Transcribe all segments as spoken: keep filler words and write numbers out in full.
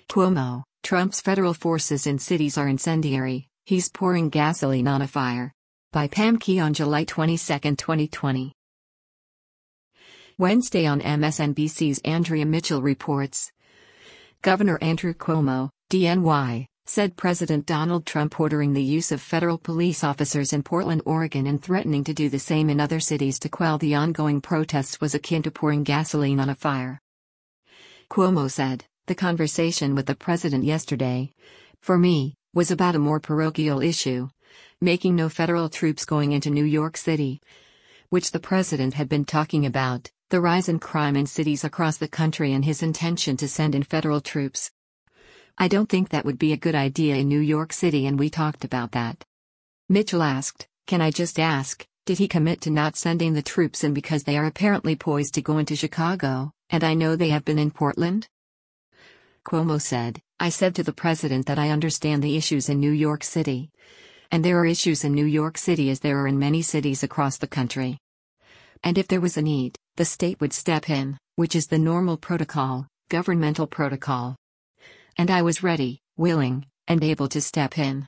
Cuomo, Trump's federal forces in cities are incendiary, he's pouring gasoline on a fire. By Pam Key on July twenty-second, twenty twenty. Wednesday on M S N B C's Andrea Mitchell reports. Governor Andrew Cuomo, D N Y, said President Donald Trump ordering the use of federal police officers in Portland, Oregon and threatening to do the same in other cities to quell the ongoing protests was akin to pouring gasoline on a fire. Cuomo said, "The conversation with the president yesterday, for me, was about a more parochial issue, making no federal troops going into New York City, which the president had been talking about, the rise in crime in cities across the country and his intention to send in federal troops. I don't think that would be a good idea in New York City and we talked about that." Mitchell asked, "Can I just ask, did he commit to not sending the troops in because they are apparently poised to go into Chicago, and I know they have been in Portland?" Cuomo said, "I said to the president that I understand the issues in New York City. And there are issues in New York City as there are in many cities across the country. And if there was a need, the state would step in, which is the normal protocol, governmental protocol. And I was ready, willing, and able to step in.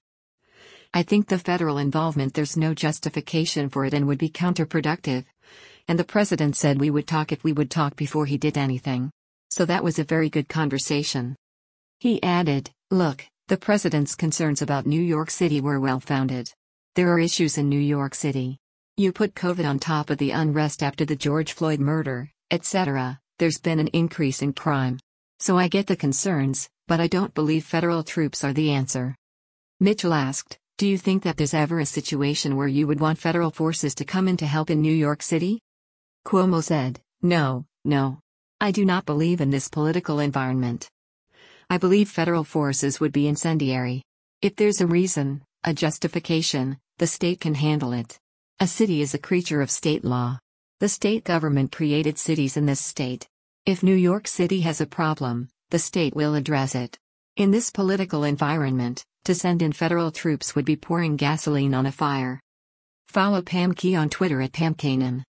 I think the federal involvement there's no justification for it and would be counterproductive. And the president said we would talk if we would talk before he did anything. So that was a very good conversation." He added, "Look, the president's concerns about New York City were well-founded. There are issues in New York City. You put COVID on top of the unrest after the George Floyd murder, et cetera, there's been an increase in crime. So I get the concerns, but I don't believe federal troops are the answer." Mitchell asked, "Do you think that there's ever a situation where you would want federal forces to come in to help in New York City?" Cuomo said, "No, no. I do not believe in this political environment. I believe federal forces would be incendiary. If there's a reason, a justification, the state can handle it. A city is a creature of state law. The state government created cities in this state. If New York City has a problem, the state will address it. In this political environment, to send in federal troops would be pouring gasoline on a fire." Follow Pam Key on Twitter at Pam Kanan.